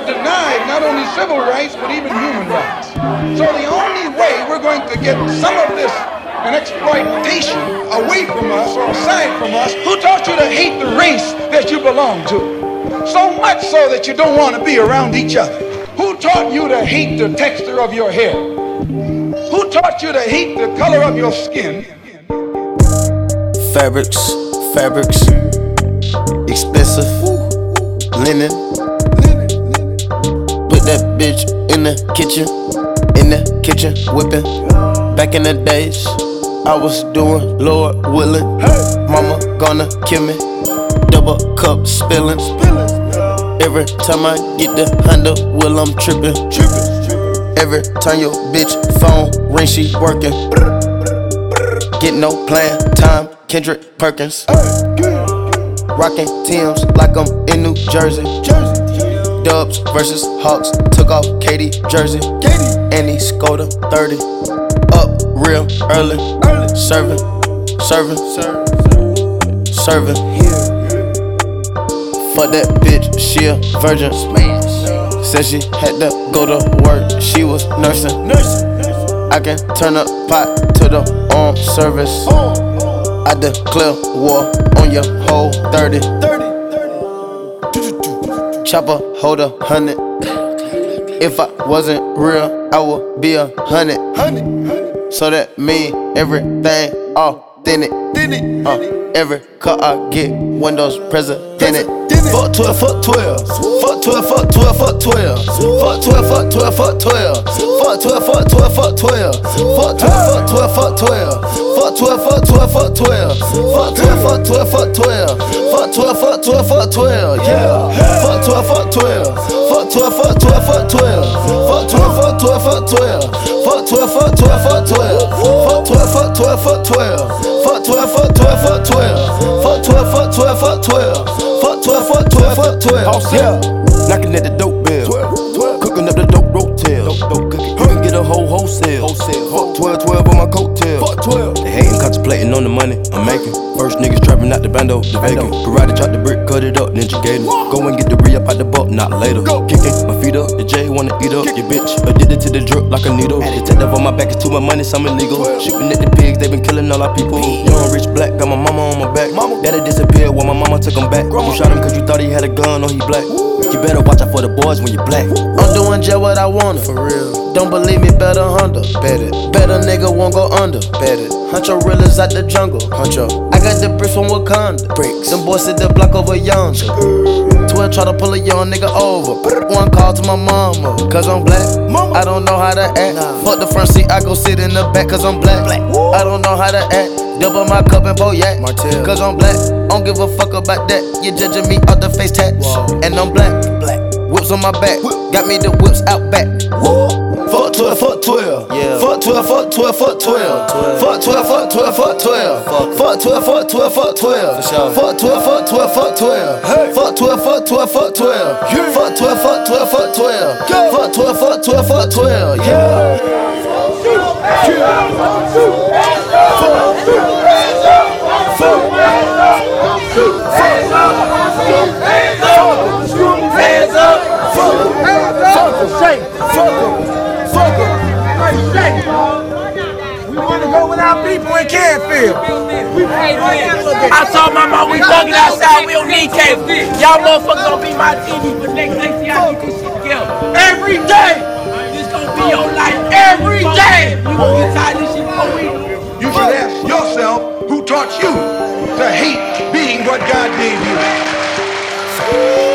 are denied not only civil rights, but even human rights. So the only way we're going to get some of this an exploitation away from us or aside from us, who taught you to hate the race that you belong to? So much so that you don't want to be around each other. Who taught you to hate the texture of your hair? Who taught you to hate the color of your skin? Fabrics, expensive, linen. Put that bitch in the kitchen, whipping. Back in the days, I was doing Lord willing. Mama gonna kill me, double cup spilling. Every time I get the Honda wheel, I'm tripping. Every time your bitch phone ring, she working. Get no plan, time, Kendrick Perkins. Rockin' Timbs like I'm in New Jersey. Dubs versus Hawks, took off Katie jersey. Annie Skoda 30, up real early. Serving. Fuck that bitch, she a virgin. Said she had to go to work, she was nursing. I can turn a pot to the armed service. I declare war on your whole 30. Chopper hold 100. If I wasn't real, I would be 100. So that mean everything authentic. Every car I get, windows president. Fuck 12, fuck 12. Fuck 12, fuck 12, fuck 12. Fuck 12, fuck 12, fuck 12. Fuck 12, fuck 12, fuck 12. Fuck 12, fuck 12, fuck 12. Fuck 12, fuck 12, fuck 12. Fuck 12, fuck 12, fuck 12. Fuck 12, fuck 12, fuck 12. Yeah. Fuck 12, fuck 12. Fuck 12, fuck 12, fuck 12. Fuck 12, fuck 12, fuck 12. Fuck 12, fuck 12, fuck 12. Fuck 12, fuck 12, fuck 12. Fuck 12, fuck 12, fuck 12. Fuck 12, fuck 12, fuck 12. Fuck 12, fuck 12, fuck 12. Yeah. Knocking at the dope bill. Cooking up the dope rotel. You can get a wholesale. Fuck 12, 12 on my coattail. They hating, contemplating on the money I'm making. First niggas trapping out the bando, the vacant. Karate chop the brick, cut it up, ninja gator. Go and get the re up out the buck, not later. Kicking my feet up, the J wanna eat up. Your bitch addicted to the drip like a needle. Detective on my back, it's too much money, some illegal. Shooting at the pigs, they been killing all our people. Young rich black, got my mama on my back. Daddy disappeared while my mama took him back. You shot him cause you thought he had a gun or he black. You better watch out for the boys when you black. I'm doing just what I wanted, for real. Don't believe me, better Honda. Bet it. Better nigga won't go under. Bet it. Huncho realers out the jungle. Huncho. I got the bricks from Wakanda. Bricks. Them boys sit the block over yonder. 12 try to pull a young nigga over. One call to my mama, cause I'm black. I don't know how to act. Fuck the front seat, I go sit in the back cause I'm black. I don't know how to act. Double my cup and pour yak, cause I'm black. Don't give a fuck about that. You judging me off the face tats. And I'm black. Whips on my back. Got me the whips out back. Fuck 12, fuck 12. Yeah. Fuck 12, fuck 12, fuck 12. Fuck 12, fuck 12, fuck 12. Fuck 12, fuck 12, fuck 12. Fuck 12, fuck 12, fuck 12. Fuck 12, fuck 12, fuck 12. Fuck 12, fuck 12, fuck 12. Fuck 12, fuck 12, fuck 12. Yeah. We want to go with our people in Canfield. I told my mom we thugging outside, we don't need cable. Y'all motherfuckers gonna be my TV, but next day see how get this shit together. Every day! This gonna be your life every day! We gonna get tired of this shit for we. You should ask yourself who taught you to hate being what God gave you.